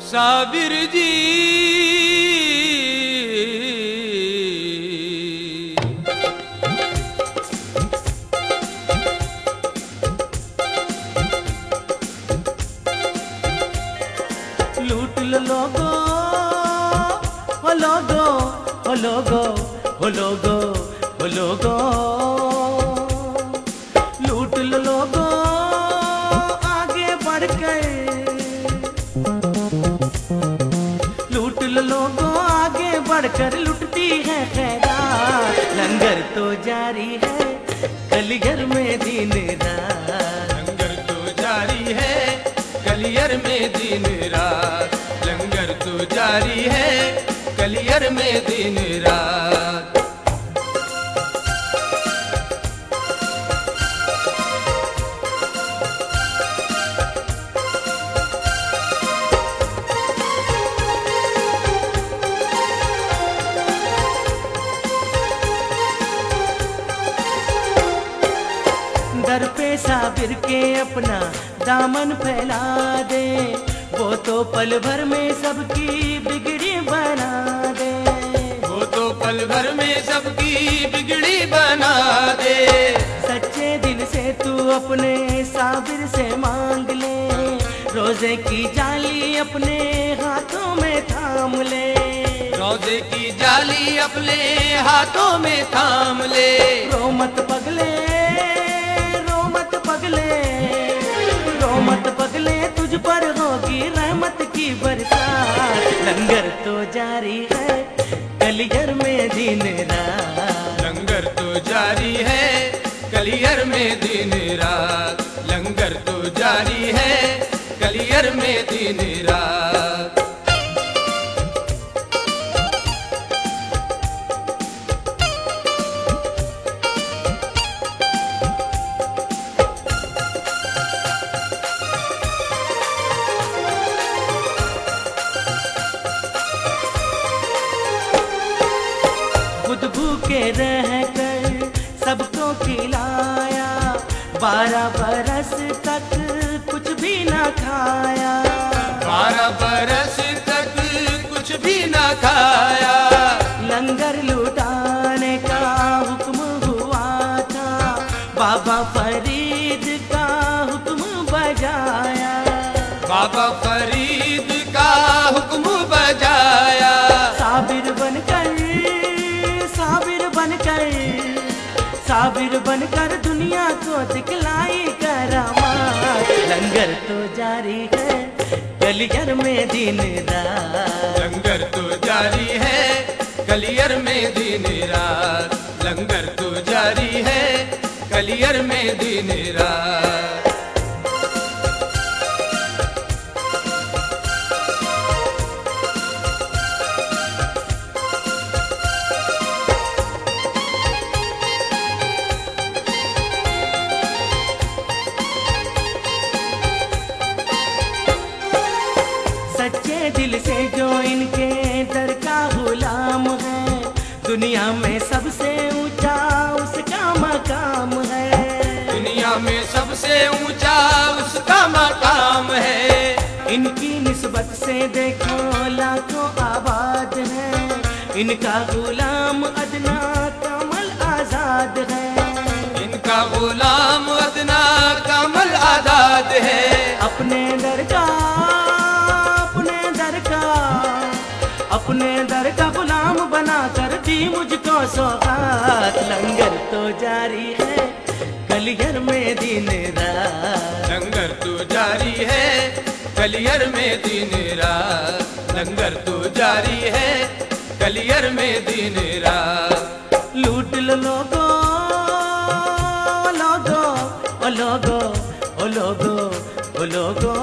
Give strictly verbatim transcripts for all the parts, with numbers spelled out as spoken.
साबिर जी लूट लो लोगो हो लोगो हो लोगो हो लोगो हो लोगो लूट लो लोगो आगे बढ़ गए लूट लो लोगो आगे बढ़कर लुटती है खैरात लंगर तो जारी है कलियर में दिन रात लंगर तो जारी है कलियर में दिन रात लंगर तो जारी है कलियर में दिन रात। दर पे साबिर के अपना दामन फैला दे वो तो पल भर में सबकी बिगड़ी बना दे वो तो पल भर में सबकी बिगड़ी बना दे। सच्चे दिल से तू अपने साबिर से मांग ले रोजे की जाली अपने हाथों में थाम ले रोजे की जाली अपने हाथों में थाम ले। रो मत पगले रो मत पगले रो मत पगले तुझ पर होगी रहमत की बरसात लंगर तो जारी है कलियर में दिन रात लंगर तो जारी है कलियर में दिन रात लंगर तो जारी है कलियर में दिन रात। खुद भूखे रह कर सबको खिलाया बारह बरस तक कुछ भी ना खाया बारह बरस तक कुछ भी ना खाया। लंगर लुटाने का हुक्म हुआ था बाबा फरीद का हुक्म बजाया बाबा फरीद का हुक्म बजाया। साबिर बनकर साबिर बनकर साबिर बनकर दुनिया को दिखलाई करामात लंगर तो जारी है कलियर में दिन रात लंगर तो जारी है कलियर में दिन रात लंगर तो जारी है कलियर में दिन रात। सच्चे दिल से जो इनके दर का गुलाम है दुनिया में सबसे ऊंचा उसका मकाम है दुनिया में सबसे ऊंचा उसका मकाम है। इनकी निस्बत से देखो लाखों आबाद है इनका गुलाम अदना कमल आजाद है इनका गुलाम अदना कमल आजाद है। अपने दर का अपने दर का अपने दर का गुलाम बना कर दी मुझको सौगात लंगर तो जारी है कलियर में दिन रात लंगर तो जारी है कलियर में दिन रात लंगर तो जारी है कलियर में दिन रात। लूट लो लोगो लोगो ओ लोगो ओ लोगो ओ लोगो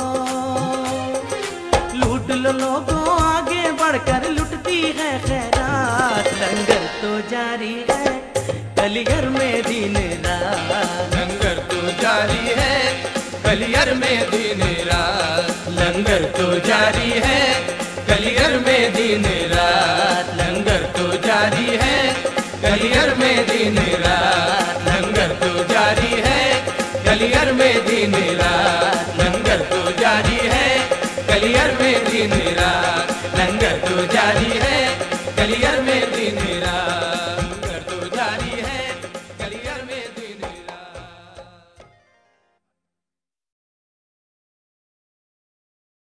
लूट लो लोगो आगे बढ़कर लुटती है खैरात लंगर तो जारी है कलियर में दिन रात लंगर तो जारी है कलियर में दिन रात लंगर तो जारी है कलियर में दिन रात लंगर तो जारी है कलियर में दिन रात लंगर तो जारी है कलियर में दिन रात लंगर तो जारी है कलियर में दिन लंगर तो जारी है, कलियर में दिन